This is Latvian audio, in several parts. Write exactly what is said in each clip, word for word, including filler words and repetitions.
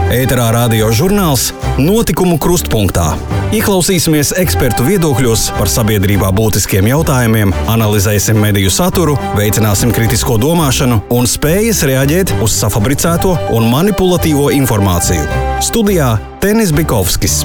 Ēterā radio žurnāls Notikumu krustpunktā. Ieklausīsimies ekspertu viedokļos par sabiedrībā būtiskiem jautājumiem, analizēsim mediju saturu, veicināsim kritisko domāšanu un spējas reaģēt uz safabricēto un manipulatīvo informāciju. Studijā Tenis Bikovskis.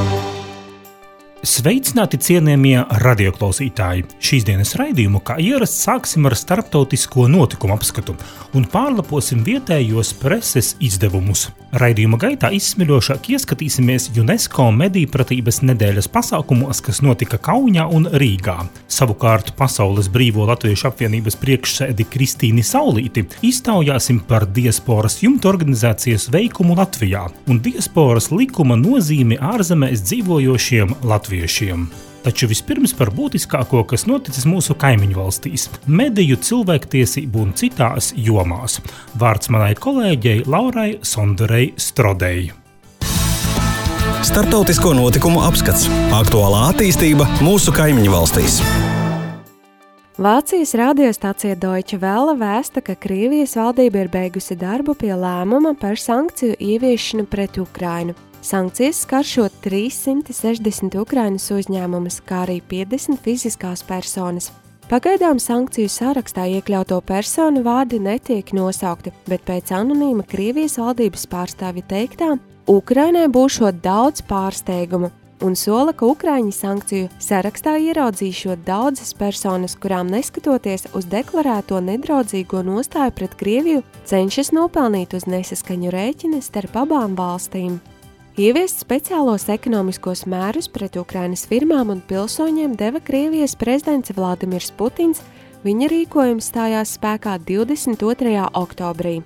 Sveicināti cienījamie radioklausītāji! Šīs dienas raidījumu, kā ierasts, sāksim ar starptautisko notikumu apskatu un pārlaposim vietējos preses izdevumus. Raidījuma gaitā izsmeļošāk ieskatīsimies UNESCO medijpratības nedēļas pasākumos, kas notika Kaunijā un Rīgā. Savukārt Pasaules Brīvo Latviešu apvienības priekšsēdi Kristīni Saulīti iztaujāsim par diasporas jumta organizācijas veikumu Latvijā un diasporas likuma nozīmi ārzemēs dzīvojošiem latviešiem. Taču vispirms par būtiskāko, kas noticis mūsu kaimiņu valstīs – mediju, cilvēktiesību un citās jomās. Vārds manai kolēģei Laurai Sonderei Strodei. Startautisko notikumu apskats. Aktuālā attīstība mūsu kaimiņu valstīs. Vācijas radiostacija Deutsche Welle vēsta, ka Krievijas valdība ir beigusi darbu pie lēmuma par sankciju ieviešanu pret Ukrainu. Sankcijas skar šo trīs simti sešdesmit Ukrainas uzņēmumus, kā arī piecdesmit fiziskās personas. Pagaidām sankciju sarakstā iekļauto personu vārdi netiek nosaukti, bet pēc anonīma Krievijas valdības pārstāvja teiktā, Ukrainai būšot daudz pārsteigumu un sola, ka Ukraiņi sankciju sarakstā ieraudzīšot daudzas personas, kurām neskatoties uz deklarēto nedraudzīgo nostāju pret Krieviju, cenšas nopelnīt uz nesaskaņu rēķina starp abām valstīm. Ieviest speciālos ekonomiskos mērus pret Ukrainas firmām un pilsoņiem deva Krievijas prezidents Vladimirs Putins, viņa rīkojums stājās spēkā divdesmit otrajā oktobrī.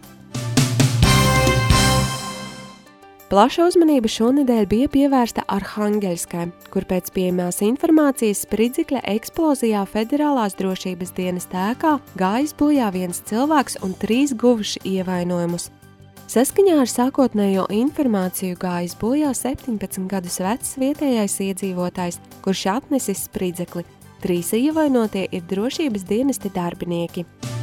Plaša uzmanība šonedēļ bija pievērsta Arhangeļskai, kur pēc pieejamās informācijas spridzekļa eksplozijā Federālās drošības dienas ēkā gājis bojā viens cilvēks un trīs guvuši ievainojumus. Saskaņā ar sākotnējo informāciju gājis bojā septiņpadsmit gadus vecs vietējais iedzīvotājs, kurš atnesis spridzekli. Trīs ievainotie ir drošības dienesti darbinieki.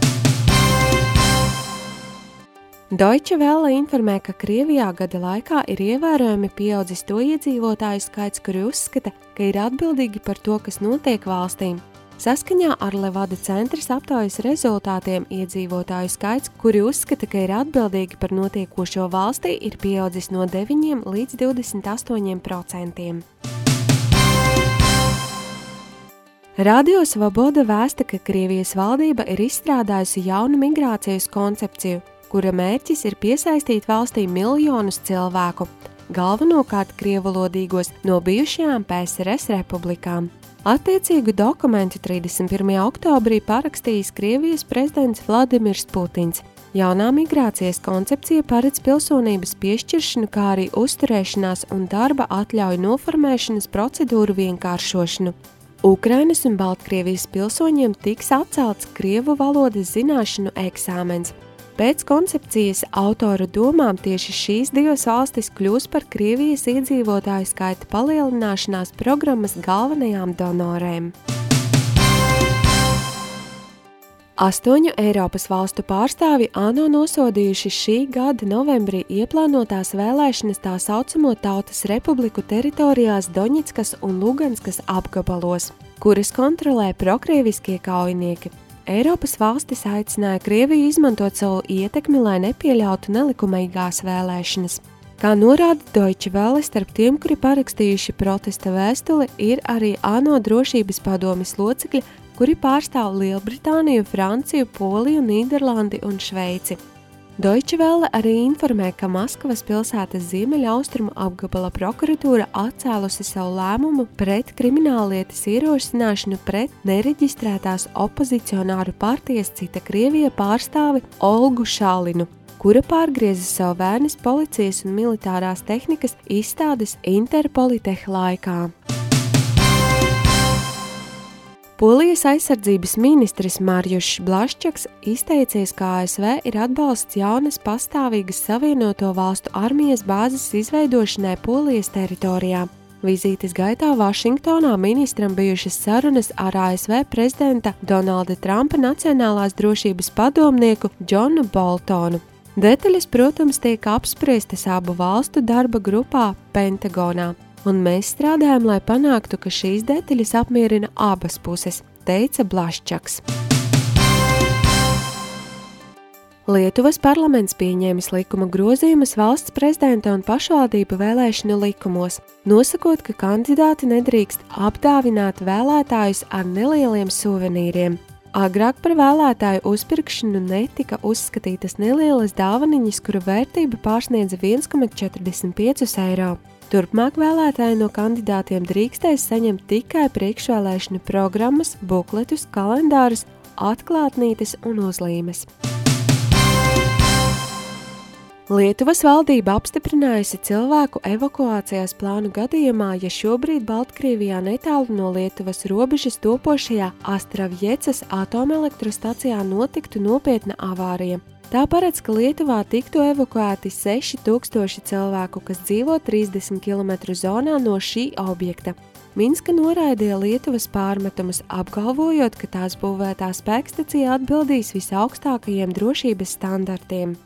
Deutsche Welle informē, ka Krievijā gada laikā ir ievērojami pieaudzis to iedzīvotāju skaits, kuri uzskata, ka ir atbildīgi par to, kas notiek valstīm. Saskaņā ar Levada centras aptaujas rezultātiem iedzīvotāju skaits, kuri uzskata, ka ir atbildīgi par notiekošo valstī, ir pieaudzis no deviņiem līdz divdesmit astoņiem procentiem. Radio Svoboda vēsta, ka Krievijas valdība ir izstrādājusi jaunu migrācijas koncepciju, kura mērķis ir piesaistīt valstī miljonus cilvēku, galvenokārt krievalodīgos no bijušajām P S R S republikām. Attiecīgu dokumentu trīsdesmit pirmajā oktobrī parakstījis Krievijas prezidents Vladimirs Putins. Jaunā migrācijas koncepcija paredz pilsonības piešķiršanu, kā arī uzturēšanās un darba atļauju noformēšanas procedūru vienkāršošanu. Ukrainas un Baltkrievijas pilsoņiem tiks atcelts krievu valodas zināšanu eksāmens. Pēc koncepcijas autora domām tieši šīs divas valstis kļūs par Krievijas iedzīvotāju skaita palielināšanās programmas galvenajām donorēm. Astoņu Eiropas valstu pārstāvi ANO nosodījuši šī gada novembrī ieplānotās vēlēšanas tā saucamo Tautas Republiku teritorijās Doņetskas un Luganskas apgabalos, kuras kontrolē prokrieviskie kaujinieki. Eiropas valstis aicināja Krieviju izmantot savu ietekmi, lai nepieļautu nelikumīgās vēlēšanas. Kā norāda Deutsche Welle, starp tiem, kuri parakstījuši protesta vēstuli, ir arī ANO drošības padomes locekļi, kuri pārstāv Lielbritāniju, Franciju, Poliju, Nīderlandi un Šveici. Deutsche Welle arī informē, ka Maskavas pilsētas ziemeļaustrumu apgabala prokuratūra atcēlusi savu lēmumu pret krimināllietas ierosināšanu pret nereģistrētās opozicionāru partijas Cita Krievija pārstāvi Olgu Šalinu, kura pārgrieza savu vērnes policijas un militārās tehnikas izstādes Interpoliteh laikā. Polijas aizsardzības ministrs Marjušs Blaščaks izteicies, ka A S V ir atbalsts jaunas pastāvīgas savienoto valstu armijas bāzes izveidošanai Polijas teritorijā. Vizītes gaitā Vašingtonā ministram bijušas sarunas ar A S V prezidenta Donalda Trumpa Nacionālās drošības padomnieku Džonu Boltonu. Detaļas, protams, tiek apspriestas abu valstu darba grupā Pentagonā, un mēs strādājam, lai panāktu, ka šīs detaļas apmierina abas puses, teica Blaščaks. Lietuvas parlaments pieņēmis likuma grozījumus valsts prezidenta un pašvaldību vēlēšanu likumos, nosakot, ka kandidāti nedrīkst apdāvināt vēlētājus ar nelieliem suvenīriem. Agrāk par vēlētāju uzpirkšanu netika uzskatītas nelielas dāvaniņas, kuru vērtība pārsniedza viens komats četrdesmit pieci eiro. Turpmāk vēlētāji no kandidātiem drīkstēs saņemt tikai priekšvēlēšanu programmas, bukletus, kalendārus, atklātnītes un uzlīmes. Lietuvas valdība apstiprinājusi cilvēku evakuācijas plānu gadījumā, ja šobrīd Baltkrievijā netālu no Lietuvas robežas topošajā Astravjecas atomelektrostacijā notiktu nopietna avārija. Tā paredz, ka Lietuvā tiktu evakuēti seši tūkstoši cilvēku, kas dzīvo trīsdesmit kilometru zonā no šī objekta. Minska noraidīja Lietuvas pārmetumus, apgalvojot, ka tās būvētā spēkstacija atbildīs visaugstākajiem drošības standartiem.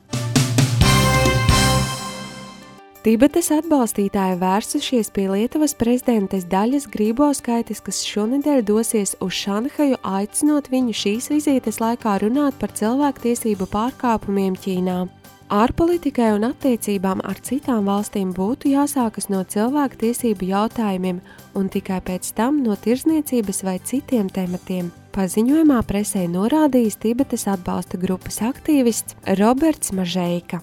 Tibetas atbalstītāji vērsušies pie Lietuvas prezidentes Daļas Grībauskaites, kas šonedēļ dosies uz Šanhaju, aicinot viņu šīs vizītes laikā runāt par cilvēktiesību pārkāpumiem Ķīnā. Ārpolitikai un attiecībām ar citām valstīm būtu jāsākas no cilvēktiesību jautājumiem un tikai pēc tam no tirdzniecības vai citiem tematiem. Paziņojumā presē norādījis Tibetas atbalsta grupas aktīvists Roberts Mažeika.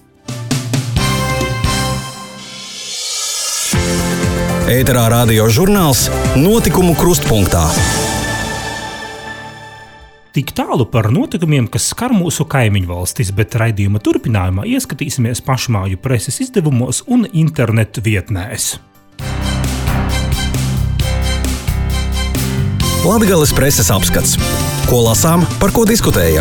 Ēterā radio žurnāls Notikumu krustpunktā. Tik tālu par notikumiem, kas skar mūsu kaimiņu valstis, bet raidījuma turpinājumā ieskatīsimies pašmāju preses izdevumos un internetu vietnēs. Latgales preses apskats. Ko lasām, par ko diskutējam?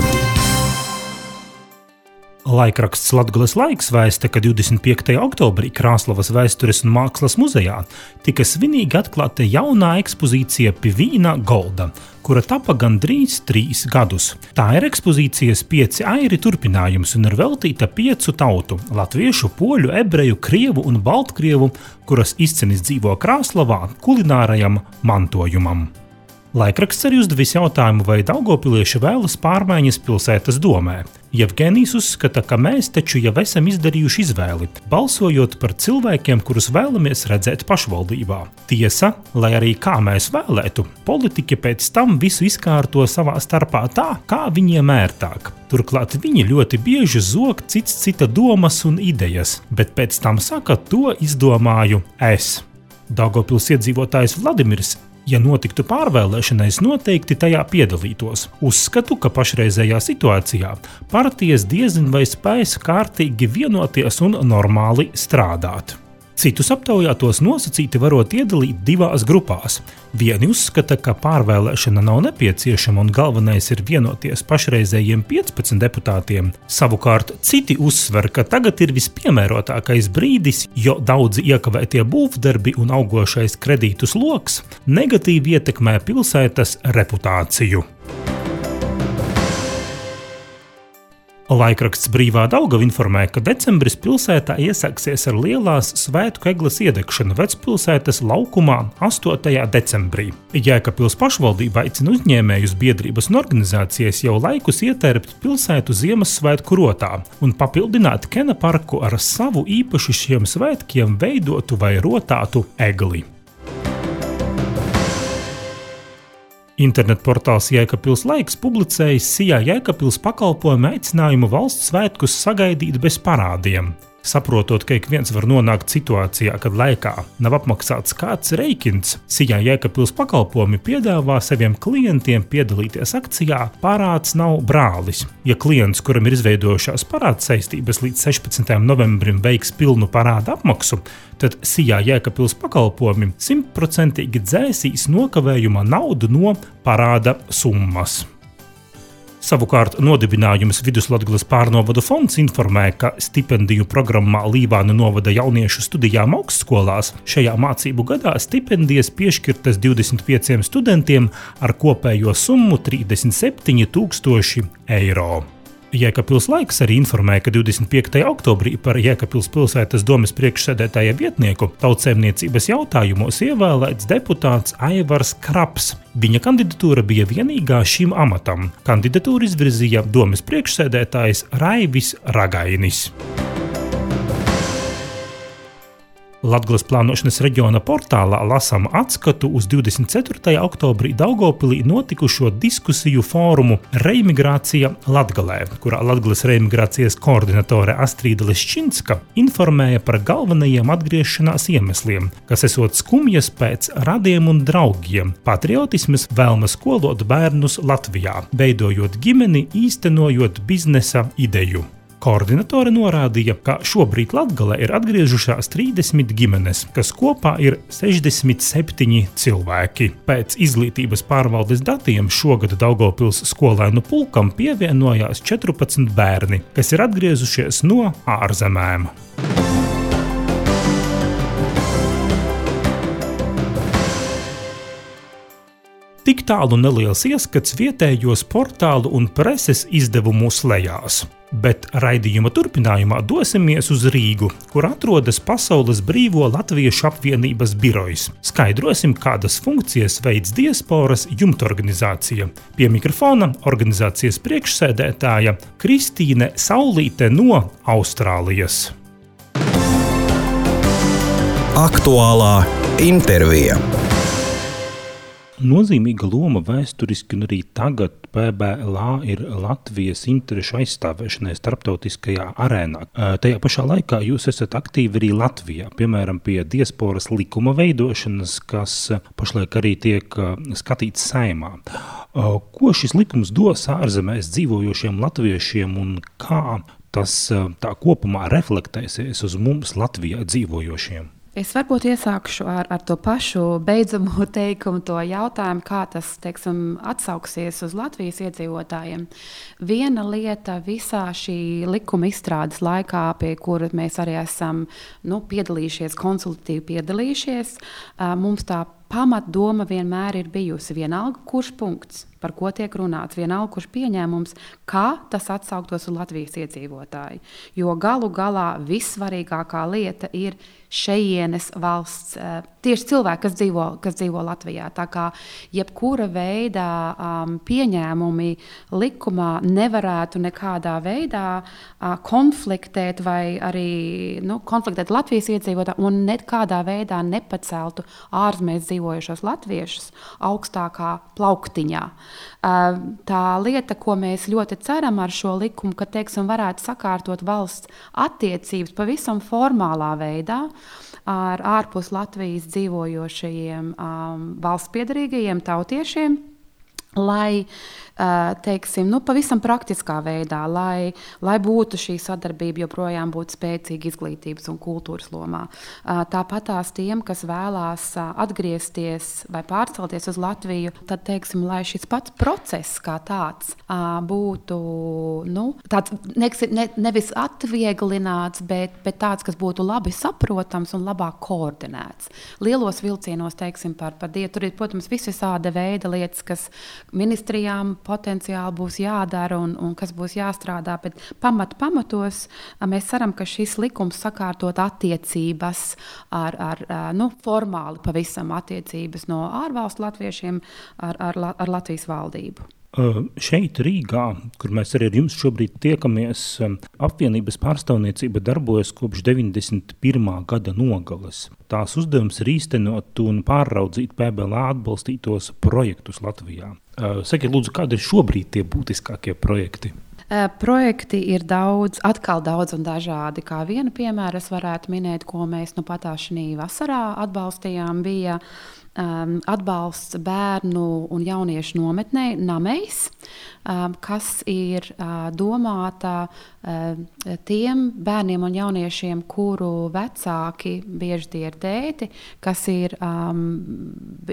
Laikraksts Latgales laiks vēsta, ka divdesmit piektajā oktobrī Krāslavas vēstures un mākslas muzejā tika svinīgi atklāta jaunā ekspozīcija Pivīna Golda, kura tapa gandrīz trīs gadus. Tā ir ekspozīcijas pieci airi turpinājums un ir veltīta piecu tautu – latviešu, poļu, ebreju, krievu un baltkrievu, kuras izcenis dzīvo Krāslavā, kulinārajam mantojumam. Laikraksts arī uzdevis jautājumu, vai daugavpilieši vēlas pārmaiņas pilsētas domē. Jevgenijs uzskata, ka mēs taču jau esam izdarījuši izvēli, balsojot par cilvēkiem, kurus vēlamies redzēt pašvaldībā. Tiesa, lai arī kā mēs vēlētu, politiķi pēc tam visu izkārto savā starpā tā, kā viņiem ērtāk. Turklāt viņi ļoti bieži zog cits cita domas un idejas, bet pēc tam saka, to izdomāju es. Daugavpils iedzīvotājs Vladimirs, ja notiktu pārvēlēšana, es noteikti tajā piedalītos. Uzskatu, ka pašreizējā situācijā partijas diezin vai spējas kārtīgi vienoties un normāli strādāt. Citus aptaujātos nosacīti varot iedalīt divās grupās. Vieni uzskata, ka pārvēlēšana nav nepieciešama un galvenais ir vienoties pašreizējiem piecpadsmit deputātiem. Savukārt citi uzsver, ka tagad ir vispiemērotākais brīdis, jo daudzi iekavētie būvdarbi un augošais kredītu sloks negatīvi ietekmē pilsētas reputāciju. Laikraksts Brīvā Daugava informē, ka decembris pilsētā iesāksies ar lielās svētku egles iedegšanu vecpilsētas laukumā astotajā decembrī. Jēkabpils pašvaldība aicina uzņēmējus, biedrības un organizācijas jau laikus ietērpt pilsētu Ziemassvētku rotā un papildināt Kena parku ar savu īpaši šiem svētkiem veidotu vai rotātu egli. Internetportāls Jēkabpils laiks publicējis Sijā Jēkabpils pakalpojumu aicinājumu valsts svētkus sagaidīt bez parādiem. Saprotot, ka ik viens var nonākt situācijā, kad laikā nav apmaksāts kāds reikins, Sijā Jēkabpils pakalpojumi piedāvā saviem klientiem piedalīties akcijā Parāds nav brālis. Ja klients, kuram ir izveidojušās parāds saistības līdz sešpadsmitajam novembrim veiks pilnu parāda apmaksu, tad Sijā Jēkabpils pakalpojumi simtprocentīgi dzēsīs nokavējuma naudu no parāda summas. Savukārt nodibinājums Viduslatgales pārnovadu fonds informē, ka stipendiju programmā Līvānu novada jauniešu studijām augstskolās šajā mācību gadā stipendijas piešķirtas divdesmit pieciem studentiem ar kopējo summu trīsdesmit septiņi tūkstoši eiro. Jēkabpils laiks arī informēja, ka divdesmit piektajā oktobrī par Jēkabpils pilsētas domes priekšsēdētāja vietnieku tautsaimniecības jautājumos ievēlēts deputāts Aivars Kraps. Viņa kandidatūra bija vienīgā šim amatam. Kandidatūru izvirzīja domes priekšsēdētājs Raivis Ragainis. Latgales plānošanas reģiona portālā lasām atskatu uz divdesmit ceturtajā oktobrī Daugavpilī notikušo diskusiju fórumu Reimigrācija Latgalē, kurā Latgales reimigrācijas koordinatore Astrīda Leščinska informēja par galvenajiem atgriešanās iemesliem, kas esot skumjas pēc radiem un draugiem, patriotismas vēlme skolot bērnus Latvijā, veidojot ģimeni, īstenojot biznesa ideju. Koordinatore norādīja, ka šobrīd Latgalē ir atgriežušās trīsdesmit ģimenes, kas kopā ir sešdesmit septiņi cilvēki. Pēc izglītības pārvaldes datiem šogad Daugavpils skolēnu pulkam pievienojās četrpadsmit bērni, kas ir atgriezušies no ārzemēm. Tik tālu neliels ieskats vietējos portālu un preses izdevumu lejās. Bet raidījuma turpinājumā dosimies uz Rīgu, kur atrodas Pasaules Brīvo Latviešu apvienības birojs. Skaidrosim, kādas funkcijas veids diasporas jumtorganizācija. Pie mikrofona organizācijas priekšsēdētāja Kristīne Saulīte no Austrālijas. Aktuālā intervija. Nozīmīga loma vēsturiski un arī tagad P B L A ir Latvijas interešu aizstāvēšanai starptautiskajā arēnā. Tajā pašā laikā jūs esat aktīvi arī Latvijā, piemēram, pie diasporas likuma veidošanas, kas pašlaik arī tiek skatīts Saeimā. Ko šis likums dos ārzemēs dzīvojošiem latviešiem un kā tas tā kopumā reflektēsies uz mums Latvijā dzīvojošiem? Es varbūt iesākšu ar, ar to pašu beidzamo teikumu, to jautājumu, kā tas, teiksim, atsauksies uz Latvijas iedzīvotājiem. Viena lieta visā šī likuma izstrādes laikā, pie kura mēs arī esam nu, piedalījušies, konsultatīvi piedalījušies, mums tā pamatdoma vienmēr ir bijusi vienalga, kurš punkts, par ko tiek runāts, vienalga, kurš pieņēmums, kā tas atsauktos uz Latvijas iedzīvotāju. Jo galu galā vissvarīgākā lieta ir šejienes valsts, tieši cilvēki, kas dzīvo, kas dzīvo Latvijā. Tā kā jebkura veida um, pieņēmumi likumā nevarētu nekādā veidā uh, konfliktēt vai arī nu, konfliktēt Latvijas iedzīvotāju un nekādā veidā nepaceltu ārzemēs dzīvojušos latviešus augstākā plauktiņā. Uh, tā lieta, ko mēs ļoti ceram ar šo likumu, ka, teiksim, varētu sakārtot valsts attiecības pavisam formālā veidā ar ārpus Latvijas dzīvojošajiem um, valsts piederīgajiem tautiešiem, lai, uh, teiksim, nu, pavisam praktiskā veidā, lai, lai būtu šī sadarbība joprojām būtu spēcīga izglītības un kultūras lomā. Uh, tāpatās tiem, kas vēlās uh, atgriezties vai pārcelties uz Latviju, tad, teiksim, lai šis pats process kā tāds uh, būtu, nu, tāds ne, ne, nevis atvieglināts, bet, bet tāds, kas būtu labi saprotams un labāk koordinēts. Lielos vilcienos, teiksim, par, par dietu, tur ir, protams, visvisāda veida lietas, kas ministrijām potenciāli būs jādara un, un kas būs jāstrādā, bet pamat pamatos mēs ceram, ka šis likums sakārtot attiecības ar, ar nu, formāli pavisam attiecības no ārvalstu latviešiem ar, ar, ar Latvijas valdību. Šeit Rīgā, kur mēs arī ar jums šobrīd tiekamies, apvienības pārstāvniecība darbojas kopš deviņdesmit pirmā gada nogales. Tās uzdevums ir īstenot un pārraudzīt P B L A atbalstītos projektus Latvijā. Sakiet, lūdzu, kādi ir šobrīd tie būtiskākie projekti? Projekti ir daudz, atkal daudz un dažādi. Kā vienu piemēru es varētu minēt, ko mēs nu patā šī vasarā atbalstījām, bija um, atbalsts bērnu un jauniešu nometnei Namejs, um, kas ir uh, domāta uh, tiem bērniem un jauniešiem, kuru vecāki, bieži tie ir tēti, kas ir um,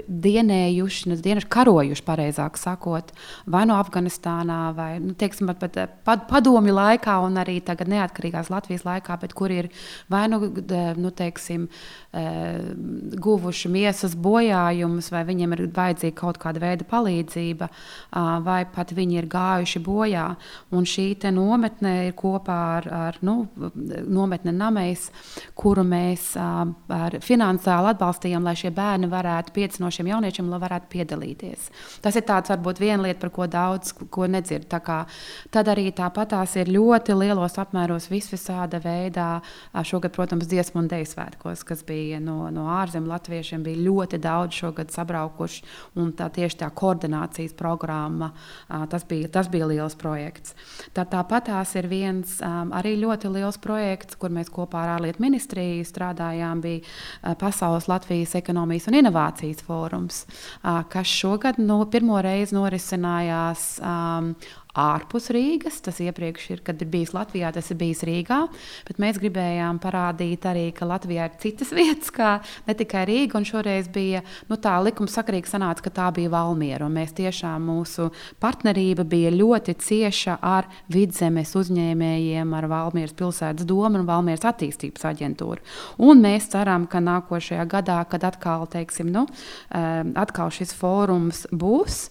dienējuši, dienējuši, karojuši, pareizāk sakot, vai no Afganistānā, vai, nu, teiksim, pat padomju laikā un arī tagad neatkarīgās Latvijas laikā, bet kur ir vai nu, nu teiksim, guvuši miesas bojā bojājumus, vai viņiem ir vajadzīga kaut kāda veida palīdzība, vai pat viņi ir gājuši bojā. Un šī te nometne ir kopā ar, ar nu, nometne Namejs, kuru mēs ar finansiāli atbalstījām, lai šie bērni varētu, pieci no šiem jauniešiem, lai varētu piedalīties. Tas ir tāds varbūt viena lieta, par ko daudz ko nedzird. Tā kā, tad arī tāpatās ir ļoti lielos apmēros visvisāda veidā. Šogad, protams, dziesmu un deju svētkos, kas bija no, no ārzemju latviešiem, bija ļoti daudz šogad sabraukuši, un tā tieši tā koordinācijas programma, tas bija, tas bija liels projekts. Tā, tāpatās ir viens arī ļoti liels projekts, kur mēs kopā ar ārlietu ministriju strādājām, bija Pasaules Latvijas ekonomijas un inovācijas fórums, kas šogad no pirmo reizi norisinājās um, ārpus Rīgas. Tas iepriekš ir, kad ir bijis Latvijā, tas ir bijis Rīgā, bet mēs gribējām parādīt arī, ka Latvijā ir citas vietas, kā ne tikai Rīga, un šoreiz bija, nu tā likumsakarīgi sanāca, ka tā bija Valmiera, un mēs tiešām mūsu partnerība bija ļoti cieša ar Vidzemes uzņēmējiem, ar Valmieras pilsētas domu un Valmieras attīstības aģentūru. Un mēs ceram, ka nākošajā gadā, kad atkal, teiksim, nu, atkal šis fórums būs,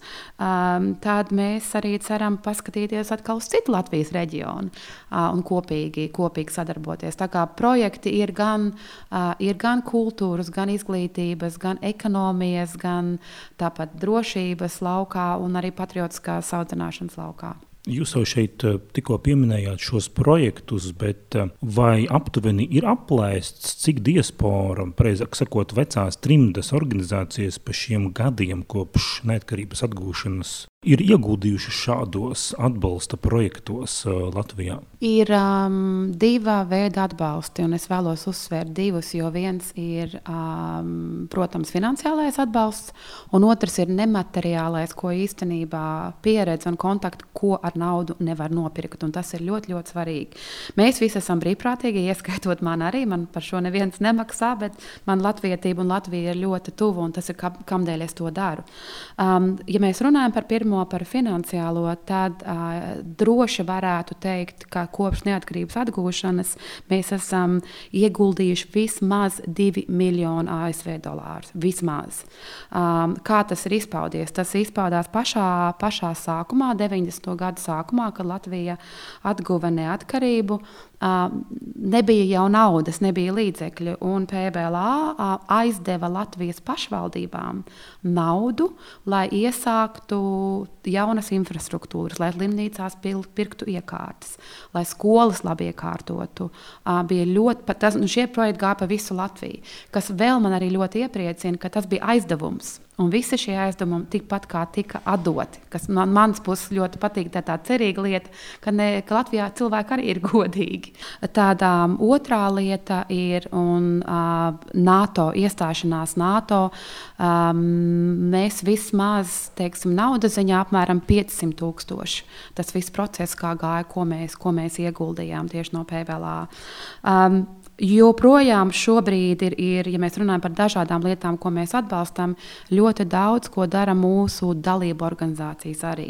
tad mēs arī ceram paskatīties atkal uz citu Latvijas reģionu un kopīgi, kopīgi sadarboties. Tā kā projekti ir gan, ir gan kultūras, gan izglītības, gan ekonomijas, gan tāpat drošības laukā un arī patriotiskās audzināšanas laukā. Jūs jau šeit tikko pieminējāt šos projektus, bet vai aptuveni ir aplēsts, cik diaspora, pareizāk sakot, vecās trimdas organizācijas pa šiem gadiem kopš neatkarības atgūšanas ir ieguldījuši šādos atbalsta projektos uh, Latvijā? Ir um, diva veida atbalsti, un es vēlos uzsvērt divus, jo viens ir, um, protams, finansiālais atbalsts, un otrs ir nemateriālais, ko īstenībā pieredze un kontakti, ko ar naudu nevar nopirkt, un tas ir ļoti, ļoti svarīgi. Mēs visi esam brīvprātīgi, ieskaitot man arī, man par šo neviens nemaksā, bet man latvietība un Latvija ir ļoti tuvu, un tas ir, kamdēļ es to daru. Um, ja mēs runājam par pirmo par finansiālo, tad uh, droši varētu teikt, ka kopš neatkarības atgūšanas mēs esam ieguldījuši vismaz divi miljoni A S V dolārus. Vismaz. Um, kā tas ir izpaudies? Tas izpaudās pašā, pašā sākumā, deviņdesmito gadu sākumā, kad Latvija atguva neatkarību. Uh, nebija jau naudas, nebija līdzekļu, un P B L A uh, aizdeva Latvijas pašvaldībām naudu, lai iesāktu jaunas infrastruktūras, lai slimnīcās pirktu iekārtas, lai skolas labi iekārtotu. Uh, bija ļoti, tas, nu šie projekti gāja pa visu Latviju, kas vēl man arī ļoti iepriecina, ka tas bija aizdevums. Un visi šie aizdevumi tikpat kā tika atdoti, kas man mans puses ļoti patīk, tā tā cerīga lieta, ka, ne, ka Latvijā cilvēki arī ir godīgi. Tāda um, otrā lieta ir un uh, NATO, iestāšanās NATO. Um, mēs vismaz, teiksim, naudas ziņā apmēram piecsimt tūkstoši. Tas viss process, kā gāja, ko mēs, ko mēs ieguldījām tieši no P B L A. Um, Joprojām šobrīd ir, ir, ja mēs runājam par dažādām lietām, ko mēs atbalstam, ļoti daudz, ko dara mūsu dalību organizācijas arī.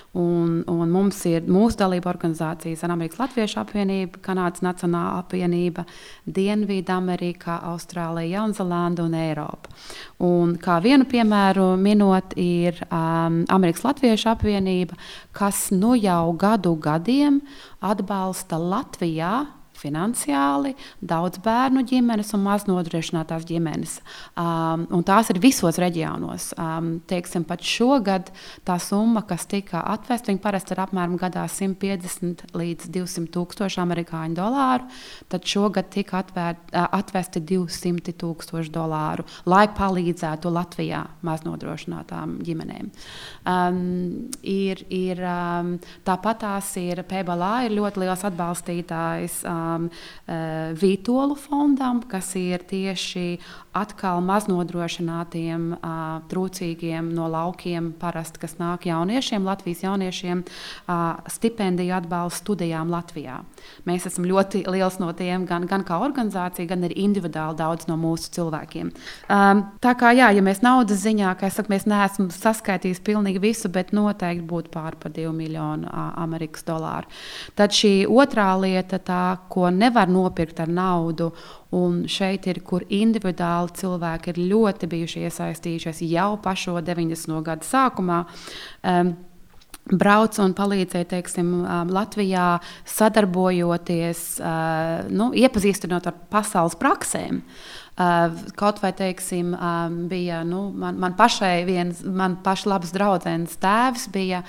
Un, un mums ir mūsu dalību organizācijas ar Amerikas Latviešu apvienību, Kanādas Nacionāla apvienība, Dienvidamerika, Austrālija, Jaunzēlanda un Eiropa. Un kā vienu piemēru minot ir um, Amerikas Latviešu apvienība, kas nu jau gadu gadiem atbalsta Latvijā finansiāli daudz bērnu ģimenes un maznodrošinātās ģimenes. Um, un tās ir visos reģionos. Um, teiksim, pat šogad tā summa, kas tika atvesta, viņi parasti ir apmēram gadā simt piecdesmit līdz divsimt tūkstoši amerikāņu dolāru, tad šogad tika atvērt, atvesti divsimt tūkstoši dolāru, lai palīdzētu Latvijā maznodrošinātām ģimenēm. Um, ir, ir, um, tāpat tās ir P B L A ir ļoti liels atbalstītājs um, uh, Vītolu fondam, kas ir tieši atkal maznodrošinātiem, uh, trūcīgiem no laukiem, parasti, kas nāk jauniešiem, Latvijas jauniešiem, uh, stipendiju atbalstu studijām Latvijā. Mēs esam ļoti liels no tiem, gan, gan kā organizācija, gan arī individuāli daudz no mūsu cilvēkiem. Um, tā kā jā, ja mēs naudas ziņā, kā es saku, mēs neesam saskaitījis pilnīgi visu, bet noteikti būtu pār par divu miljonu uh, Amerikas dolāru. Tad šī otrā lieta, tā, ko ko nevar nopirkt ar naudu. Un šeit ir, kur individuāli cilvēki ir ļoti bijuši iesaistījušies jau pašo deviņdesmito gadu sākumā. Um, Brauc un palīdzēja, teiksim, Latvijā sadarbojoties, nu, iepazīstinot ar pasaules praksēm. Kaut vai, teiksim, bija, nu, man, man pašai viens, man paša labs draudzenes tēvs bija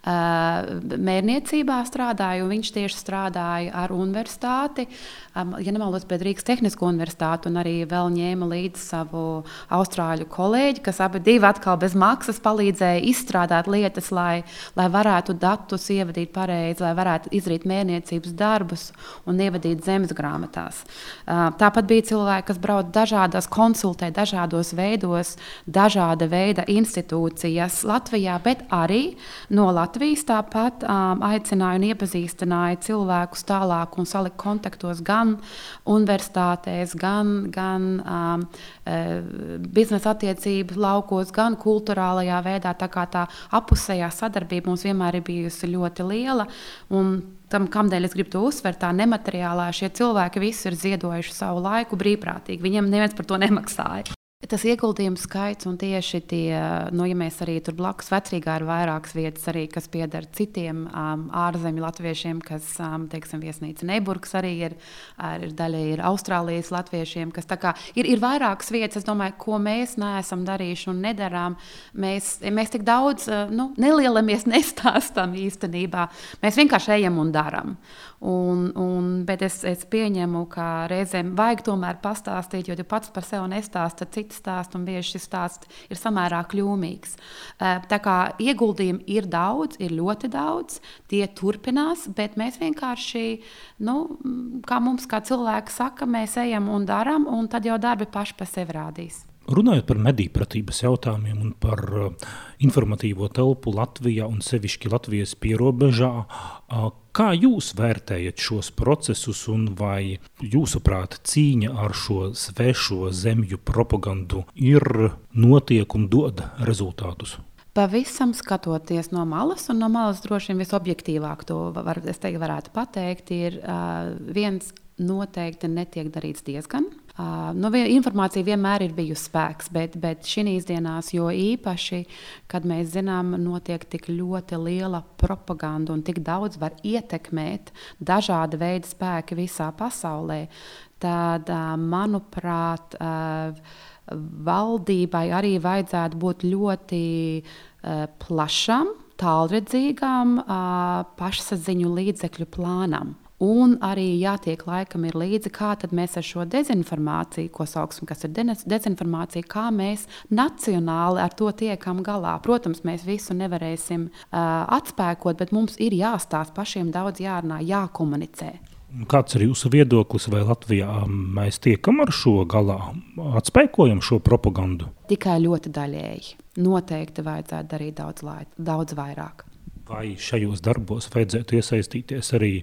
mērniecībā strādāja, un viņš tieši strādāja ar universitāti, ja nemaldos, pēc Rīgas Tehnisko universitāti, un arī vēl ņēma līdzi savu austrāļu kolēģi, kas abi divi atkal bez maksas palīdzēja izstrādāt lietas, lai, lai varētu datus ievadīt pareizi, lai varētu izdarīt mērniecības darbus un ievadīt zemes grāmatās. Tāpat bija cilvēki, kas brauc dažādās, konsultē dažādos veidos, dažāda veida institūcijas Latvijā, bet arī no Latvijas tāpat um, aicināja un iepazīstināja cilvēkus tālāk un salika kontaktos gan universitātēs, gan, gan um, biznesa attiecību laukos, gan kulturālajā veidā. Tā kā tā apusējā sadarbība mums vienmēr ir bijusi ļoti liela. Un tam, kamdēļ es gribu to uzsvert, tā nemateriālā, šie cilvēki visi ir ziedojuši savu laiku brīvprātīgi. Viņiem neviens par to nemaksāja. Tas ieguldījums skaits un tieši tie, nu, ja mēs arī tur blakus Vecrīgā ir vairākas vietas arī, kas pieder citiem um, ārzemju latviešiem, kas, um, teiksim, viesnīca Neiburgas arī ir, ar, ir daļa ir Austrālijas latviešiem, kas tā kā ir, ir vairākas vietas, es domāju, ko mēs neesam darījuši un nedarām. Mēs, mēs tik daudz, uh, nu, nelielamies nestāstam īstenībā. Mēs vienkārši ejam un daram. Un, un, bet es, es pieņemu, ka reizēm vajag tomēr pastāstīt, jo tu pats par sevi nestāsti, tad citi stāst, un bieži šis stāsts ir samērā kļūmīgs. Tā kā ieguldījumi ir daudz, ir ļoti daudz, tie turpinās, bet mēs vienkārši, nu, kā mums kā cilvēki saka, mēs ejam un daram, un tad jau darbi paši pa sevi rādīs. Runājot par medijpratības jautājumiem un par uh, informatīvo telpu Latvijā un sevišķi Latvijas pierobežā, uh, kā jūs vērtējat šos procesus un vai jūsuprāt cīņa ar šo svešo zemju propagandu ir notiek un dod rezultātus? Pavisam skatoties no malas, un no malas droši vien visobjektīvāk to var, es teiktu, varētu pateikt, ir uh, viens noteikti netiek darīts diezgan. Uh, nu, informācija vienmēr ir bijusi spēks, bet, bet šīs dienās, jo īpaši, kad mēs zinām, notiek tik ļoti liela propaganda un tik daudz var ietekmēt dažāda veida spēki visā pasaulē, tad, uh, manuprāt, uh, valdībai arī vajadzētu būt ļoti uh, plašam, tālredzīgām uh, pašsaziņu līdzekļu plānam. Un arī jātiek laikam ir līdzi, kā tad mēs ar šo dezinformāciju, ko sauksim, kas ir dezinformācija, kā mēs nacionāli ar to tiekam galā. Protams, mēs visu nevarēsim uh, atspēkot, bet mums ir jāstāst pašiem daudz jārunā, jākomunicē. Kāds ir jūsu viedoklis, vai Latvijā mēs tiekam ar šo galā, atspēkojam šo propagandu? Tikai ļoti daļēji. Noteikti vajadzētu darīt daudz, lai, daudz vairāk. Vai šajos darbos vajadzētu iesaistīties arī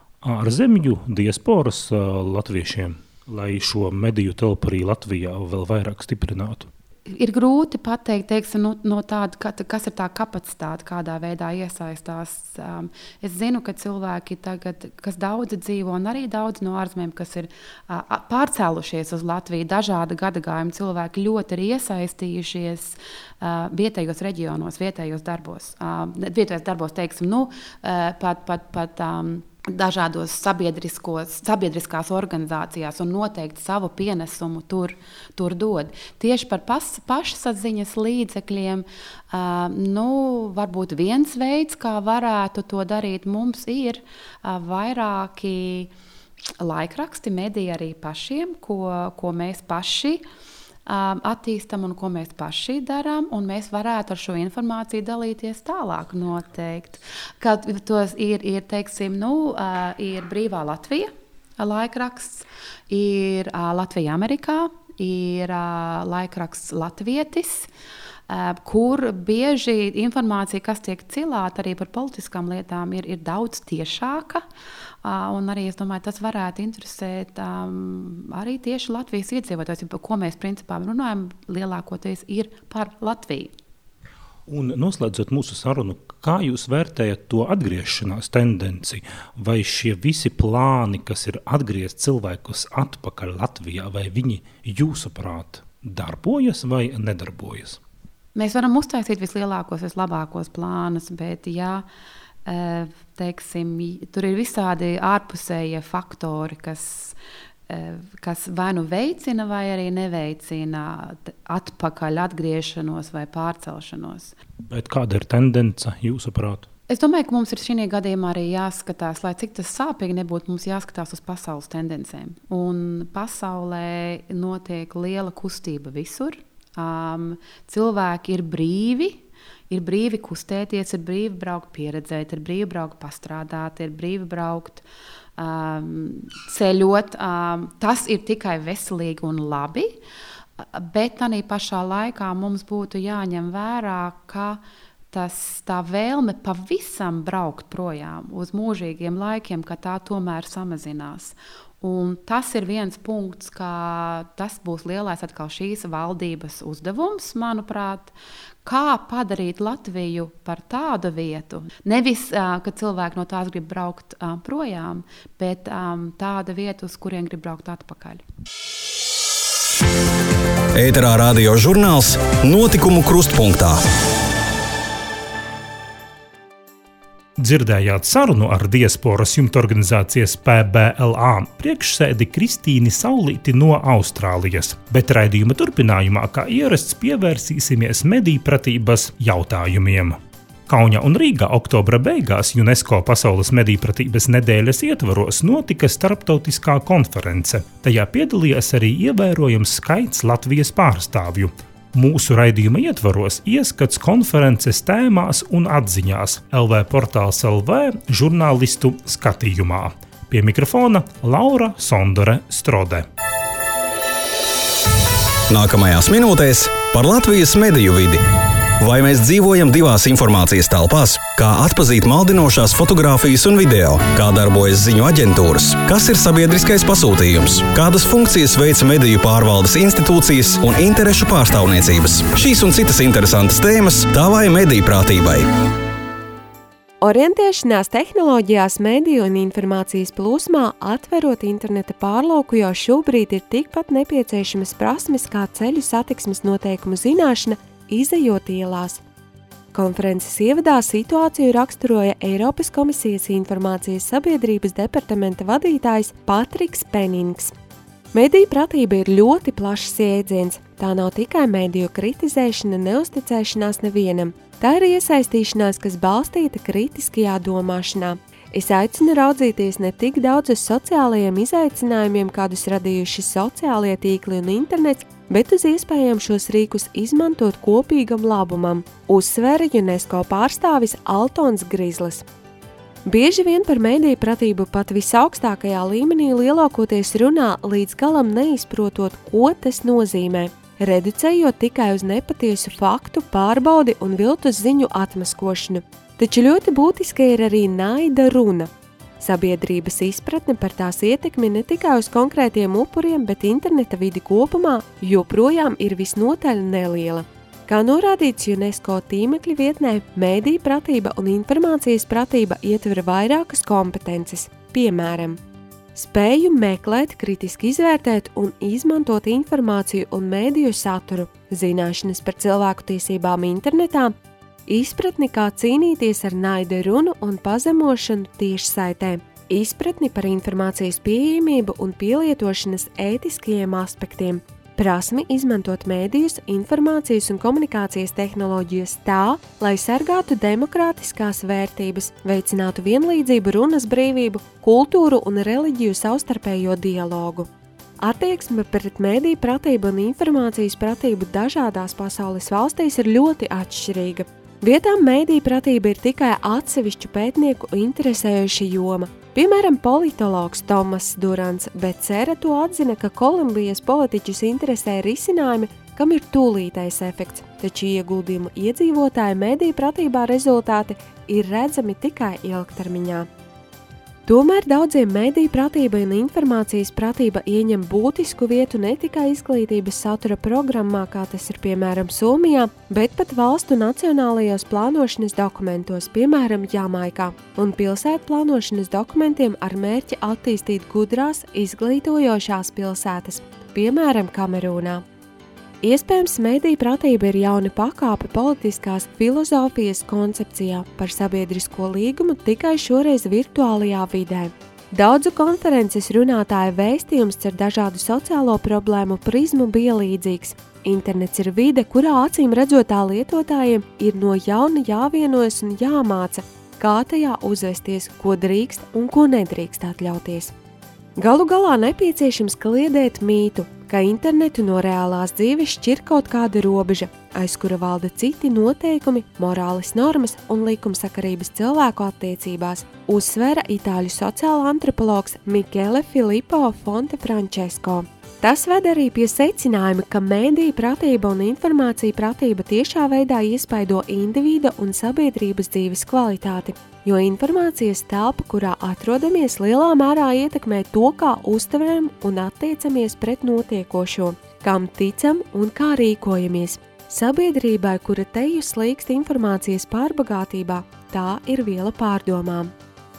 ārzemju diasporas latviešiem, lai šo mediju telpu arī Latvijā vēl vairāk stiprinātu? Ir grūti pateikt, teiksim, no, no tāda, kas ir tā kapacitāte, kādā veidā iesaistās. Um, es zinu, ka cilvēki tagad, kas daudzi dzīvo, un arī daudz no ārzemēm, kas ir uh, pārcēlušies uz Latviju, dažāda gadagājuma cilvēki ļoti ir iesaistījušies uh, vietējos reģionos, vietējos darbos. Uh, vietējos darbos, teiksim, nu, uh, pat, pat, pat um, dažādos sabiedriskās organizācijās un noteikti savu pienesumu tur, tur dod. Tieši par pas, pašsaziņas līdzekļiem, uh, nu, varbūt viens veids, kā varētu to darīt, mums ir uh, vairāki laikraksti, mediji arī pašiem, ko, ko mēs paši Um, attīstam un ko mēs paši darām, un mēs varētu ar šo informāciju dalīties tālāk noteikti. Kad tos ir, ir, teiksim, nu, uh, ir Brīvā Latvija laikraksts, ir uh, Latvija Amerikā, ir uh, laikraksts Latvietis, uh, kur bieži informācija, kas tiek cilāta arī par politiskām lietām, ir, ir daudz tiešāka. Uh, un arī, es domāju, tas varētu interesēt um, arī tieši Latvijas iedzīvotājus, par ko mēs principā runājam, lielākoties ir par Latviju. Un noslēdzot mūsu sarunu, kā jūs vērtējat to atgriešanās tendenci? Vai šie visi plāni, kas ir atgriezt cilvēkus atpakaļ Latvijā, vai viņi jūsuprāt darbojas vai nedarbojas? Mēs varam uztaisīt vislielākos, vislabākos plānus, bet jā, teiksim, tur ir visādi ārpusējie faktori, kas kas vai nu veicina, vai arī neveicina atpakaļ atgriešanos vai pārcelšanos. Bet kāda ir tendence jūsuprāt? Es domāju, ka mums ir šī gadījumā arī jāskatās, lai cik tas sāpīgi nebūtu, mums jāskatās uz pasaules tendencēm. Un pasaulē notiek liela kustība visur. Um, cilvēki ir brīvi, ir brīvi kustēties, ir brīvi braukt pieredzēt, ir brīvi braukt pastrādāt, ir brīvi braukt Um, ceļot, um, tas ir tikai veselīgi un labi, bet tādā pašā laikā mums būtu jāņem vērā, ka tas, tā vēlme pavisam braukt projām uz mūžīgiem laikiem, ka tā tomēr samazinās. Un tas ir viens punkts, ka tas būs lielais atkal šīs valdības uzdevums, manuprāt, kā padarīt Latviju par tādu vietu. Nevis, uh, ka cilvēki no tās grib braukt uh, projām, bet um, tāda vieta, uz kuriem grib braukt atpakaļ. Ēterā radio žurnāls Notikumu krustpunktā. Dzirdējāt sarunu ar diasporas jumtorganizācijas P B L A priekšsēdi Kristīni Saulīti no Austrālijas, bet raidījuma turpinājumā, kā ierasts, pievērsīsimies medijpratības jautājumiem. Kauņa un Rīgā oktobra beigās UNESCO Pasaules medijpratības nedēļas ietvaros notika starptautiskā konference. Tajā piedalījās arī ievērojams skaits Latvijas pārstāvju. Mūsu raidījuma ietvaros ieskats konferences tēmās un atziņās L V portāls L V žurnālistu skatījumā. Pie mikrofona Laura Sondore Strode. Nākamajās minūtēs par Latvijas mediju vidi. Vai mēs dzīvojam divās informācijas telpās? Kā atpazīt maldinošās fotogrāfijas un video? Kā darbojas ziņu aģentūras? Kas ir sabiedriskais pasūtījums? Kādas funkcijas veic mediju pārvaldes institūcijas un interešu pārstāvniecības? Šīs un citas interesantas tēmas tavai medijprātībai. Orientēšanās tehnoloģijās, mediju un informācijas plūsmā, atverot interneta pārlauku, jau šobrīd ir tikpat nepieciešamas prasmes kā ceļu satiksmes noteikumu zināšana, izejot ielās. Konferences ievadā situāciju raksturoja Eiropas komisijas informācijas sabiedrības departamenta vadītājs Patriks Penings. Mediju pratība ir ļoti plašs jēdziens. Tā nav tikai mediju kritizēšana, neusticēšanās nevienam. Tā ir iesaistīšanās, kas balstīta kritiskajā domāšanā. Es aicinu raudzīties ne tik daudz uz sociālajiem izaicinājumiem, kādus radījuši sociālie tīkli un internets, bet uz iespējām šos rīkus izmantot kopīgam labumam, uzsvēra UNESCO pārstāvis Altons Grizlis. Bieži vien par mediju pratību pat visaugstākajā līmenī lielākoties runā, līdz galam neizprotot, ko tas nozīmē, reducējot tikai uz nepatiesu faktu pārbaudi un viltus ziņu atmaskošanu. Taču ļoti būtiska ir arī naida runa. Sabiedrības izpratne par tās ietekmi ne tikai uz konkrētiem upuriem, bet interneta vidi kopumā joprojām ir visnotaļ neliela. Kā norādīts UNESCO tīmekļa vietnē, mediju pratība un informācijas pratība ietver vairākas kompetences, piemēram, spēju meklēt, kritiski izvērtēt un izmantot informāciju un mediju saturu, zināšanas par cilvēku tiesībām internetā, izpratni, kā cīnīties ar naida runu un pazemošanu tiešsaitē, izpratni par informācijas pieejamību un pielietošanas ētiskajiem aspektiem, prasmi izmantot mēdījus, informācijas un komunikācijas tehnoloģijas tā, lai sargātu demokrātiskās vērtības, veicinātu vienlīdzību, runas brīvību, kultūru un reliģiju savstarpējo dialogu. Attieksme pret mediju pratību un informācijas pratību dažādās pasaules valstīs ir ļoti atšķirīga. Vietām mediju pratība ir tikai atsevišķu pētnieku interesējuša joma. Piemēram, politologs Tomas Durants, bet Cera to atzina, ka Kolumbijas politiķus interesē risinājumi, kam ir tūlītais efekts, taču ieguldījumu iedzīvotāju mediju pratībā rezultāti ir redzami tikai ilgtermiņā. Tomēr daudziem mediju pratība un informācijas pratība ieņem būtisku vietu ne tikai izglītības satura programmā, kā tas ir piemēram Somijā, bet pat valstu nacionālajos plānošanas dokumentos, piemēram Jamaikā, un pilsētu plānošanas dokumentiem ar mērķi attīstīt gudrās, izglītojošās pilsētas, piemēram Kamerūnā. Iespējams, mediju pratība ir jauna pakāpe politiskās filozofijas koncepcijā par sabiedrisko līgumu, tikai šoreiz virtuālajā vidē. Daudzu konferences runātāju vēstījums ar dažādu sociālo problēmu prizmu bija līdzīgs. Internets ir vide, kurā acīm redzotā lietotājiem ir no jauna jāvienojas un jāmāca, kā tajā uzvesties, ko drīkst un ko nedrīkst atļauties. Galu galā nepieciešams kliedēt mītu, ka internetu no reālās dzīves šķir kaut kāda robeža, aiz kura valda citi noteikumi, morāles normas un likumsakarības cilvēku attiecībās, uzsvēra itāļu sociāla antropologs Michele Filippo Fonte Francesco. Tas ved arī pie secinājuma, ka mediju pratība un informācija pratība tiešā veidā iespaido individa un sabiedrības dzīves kvalitāti, jo informācijas telpa, kurā atrodamies, lielā mērā ietekmē to, kā uztveram un attiecamies pret notiekošo, kam ticam un kā rīkojamies. Sabiedrībai, kura teju slīkst informācijas pārbagātībā, tā ir viela pārdomām.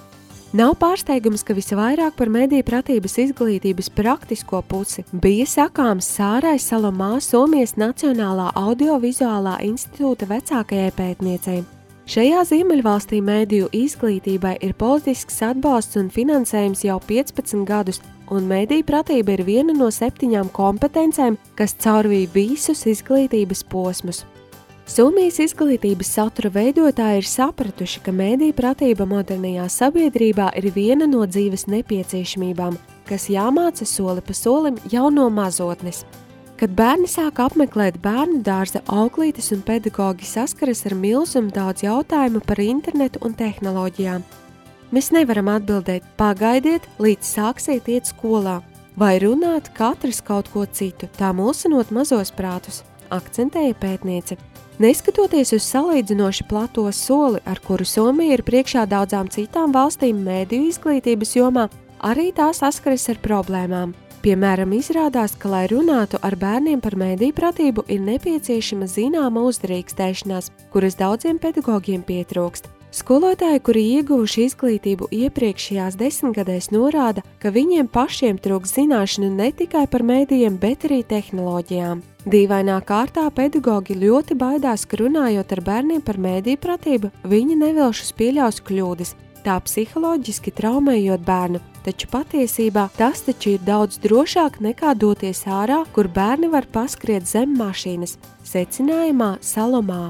Nav pārsteigums, ka visvairāk par mediju pratības izglītības praktisko pusi bija sakāms Sārai Salomā, Somijas Nacionālā audiovizuālā institūta vecākajai pētniecei. Šajā Ziemeļvalstī mediju izglītībai ir politisks atbalsts un finansējums jau piecpadsmit gadus, un mediju pratība ir viena no septiņām kompetencēm, kas caurvīja visus izglītības posmus. Somijas izglītības satura veidotāji ir sapratuši, ka mediju pratība modernajā sabiedrībā ir viena no dzīves nepieciešamībām, kas jāmāca soli pa solim jau no mazotnes. Kad bērni sāk apmeklēt bērnu dārza, auklītes un pedagogi saskaras ar milzumu daudz jautājumu par internetu un tehnoloģijām. Mēs nevaram atbildēt, pagaidiet, līdz sāksiet iet skolā, vai runāt katrs kaut ko citu, tā mulsinot mazos prātus, akcentēja pētniece. Neskatoties uz salīdzinoši plato soli, ar kuru Somija ir priekšā daudzām citām valstīm mediju izglītības jomā, arī tā saskaras ar problēmām. Piemēram, izrādās, ka, lai runātu ar bērniem par mediju pratību, ir nepieciešama zināma uzdrīkstēšanās, kuras daudziem pedagogiem pietrūkst. Skolotāji, kuri ieguvuši izglītību iepriekšējās desmitgadēs, norāda, ka viņiem pašiem trūkst zināšanu ne tikai par medijiem, bet arī tehnoloģijām. Dīvainā kārtā pedagogi ļoti baidās, ka runājot ar bērniem par mediju pratību, viņi nevilšus pieļaus kļūdas, tā psiholoģiski traumējot bērnu, taču patiesībā tas taču ir daudz drošāk nekā doties ārā, kur bērni var paskriet zem mašīnas, secinājumā Salomā.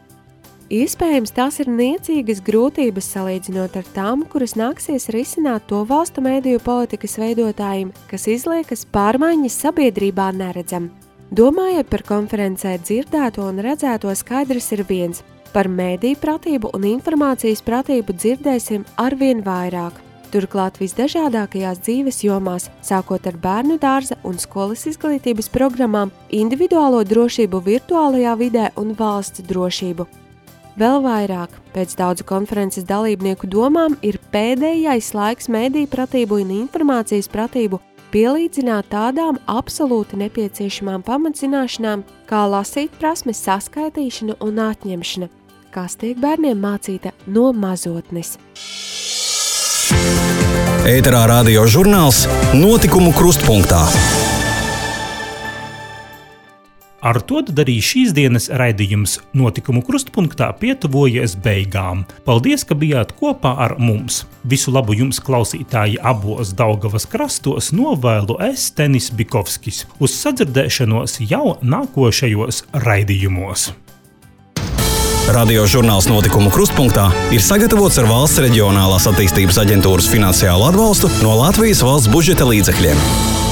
Iespējams, tās ir niecīgas grūtības salīdzinot ar tām, kuras nāksies risināt to valstu mediju politikas veidotājiem, kas izliekas pārmaiņas sabiedrībā neredzam. Domājot par konferencē dzirdēto un redzēto, skaidrs ir viens. Par mediju pratību un informācijas pratību dzirdēsim arvien vairāk. Turklāt visdažādākajās dzīves jomās, sākot ar bērnu dārza un skolas izglītības programmām, individuālo drošību virtuālajā vidē un valsts drošību. Vēl vairāk, pēc daudzu konferences dalībnieku domām, ir pēdējais laiks mediju pratību un informācijas pratību pielīdzināt tādām absolūti nepieciešamām pamatzināšanām, kā lasīt prasmes, saskaitīšana un atņemšana, kas tiek bērniem mācīta no mazotnes. Ēterā radio žurnāls Notikumu krustpunktā. Ar to arī šīs dienas raidījums Notikumu krustpunktā pietuvojas beigām. Paldies, ka bijāt kopā ar mums. Visu labu jums, klausītāji, abos Daugavas krastos, novēlu es, Tenis Bikovskis. Uz sadzirdēšanos jau nākošajos raidījumos. Radio žurnāls Notikumu krustpunktā ir sagatavots ar Valsts reģionālās attīstības aģentūras finansiālu atbalstu no Latvijas valsts budžeta līdzekļiem.